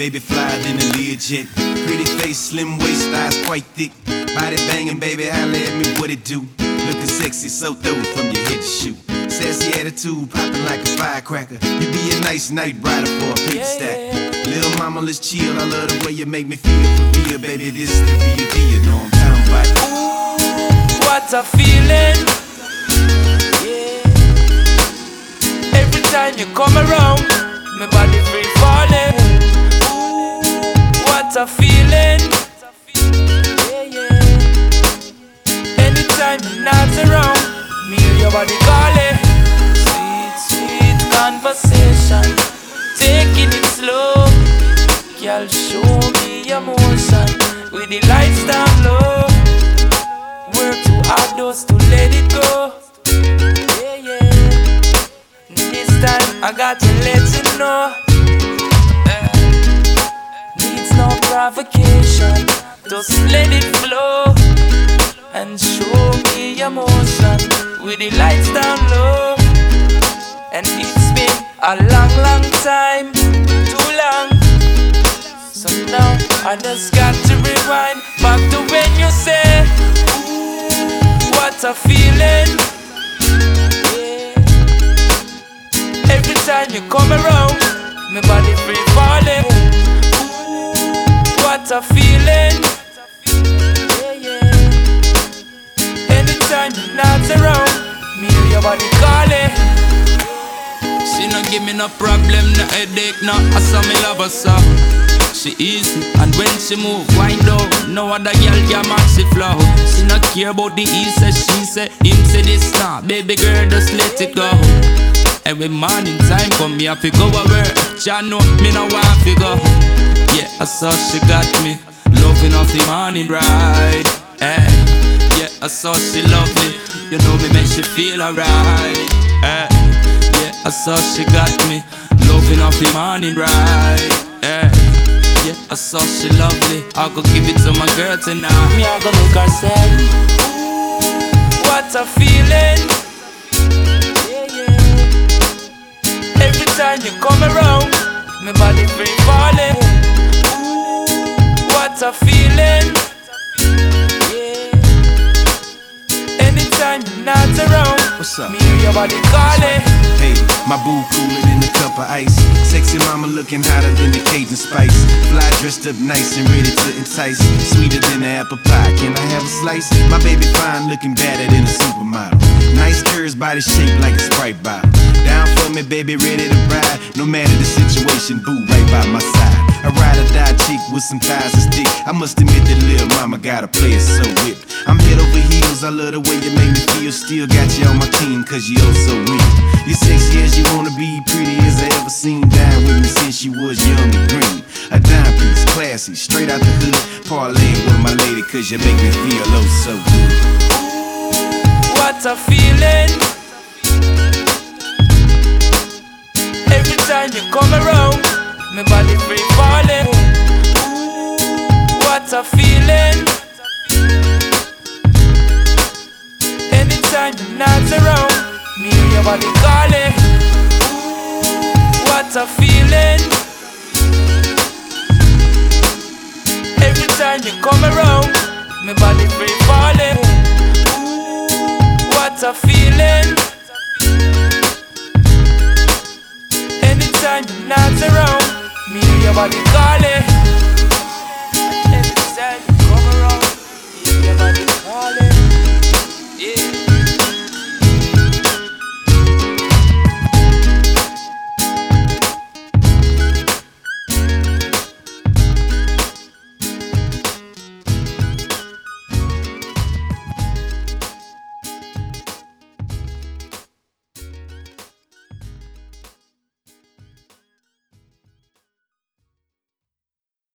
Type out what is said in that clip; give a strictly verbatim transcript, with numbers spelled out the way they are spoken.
baby flyer than a Learjet. Pretty face, slim waist, thighs quite thick. Body banging, baby, holla at me, what it do? Looking sexy, so throw it from your head to shoot. Sassy attitude, popping like a firecracker. You be a nice night rider for a paper stack. Little mama, let's chill, I love the way you make me feel for real, baby, this is the real deal, you know I'm talking about. Ooh, what a feeling. Yeah. Every time you come around, my body free falling. Ooh, what a feeling. Yeah, yeah. Anytime you're not around, me and your body calling. Sweet, sweet conversation, taking it slow. Girl, show me emotion with the lights down low. Work too hard, those to let it go. Yeah, yeah. This time I got to let you know. uh, Needs no provocation, just let it flow. And show me emotion with the lights down low. And it's been a long, long time, too long. So now I just got to rewind back to when you say, ooh, what a feeling. Yeah. Every time you come around, my body free falling. Ooh, what a feeling. Yeah, yeah. Anytime you're not around, me and your body calling. She no give me no problem, no headache, no. I saw me love her so. She easy, and when she move, wind up. No other girl can match the flow. She not care about the he say, she say, him say this now. Baby girl, just let it go. Every morning time come, me have to go away. Jah know me no want to go. Yeah, I saw she got me loving off the morning ride. Hey, yeah, I saw she love me. You know me make she feel alright. Hey, yeah, I saw she got me loving off the morning ride. Hey. Yeah, I saw she lovely. I go give it to my girl tonight. Me I go make her say, ooh, what a feeling. Yeah, yeah. Every time you come around, my body free falling. Ooh, what a feeling. Yeah. Anytime you're not around, what's up? Me and your body calling. Hey, my boo cooler than a cup of ice. Sexy mama looking hotter than the Cajun spice. Fly dressed up nice and ready to entice. Sweeter than the apple pie, can I have a slice? My baby fine looking better than a supermodel. Nice curves, body shaped like a Sprite bottle. Down for me, baby, ready to ride. No matter the situation, boo, right by my side. A ride or die chick with some thighs and stick. I must admit that little mama got a player so whipped. I'm head over heels, I love the way you make me feel. Still got you on my team, cause you oh so real. You sexy as you wanna be, pretty as I ever seen. Down with me since you was young and green. A dime piece, classy, straight out the hood. Parlaying with my lady, cause you make me feel oh so good. What a feeling. Every time you come around, my body free falling. Ooh, what a feeling. Anytime you're not around, me and your body calling. Ooh, what a feeling. Every time you come around, my body free falling. Ooh, what a feeling. Anytime you're not around, me and your body calling.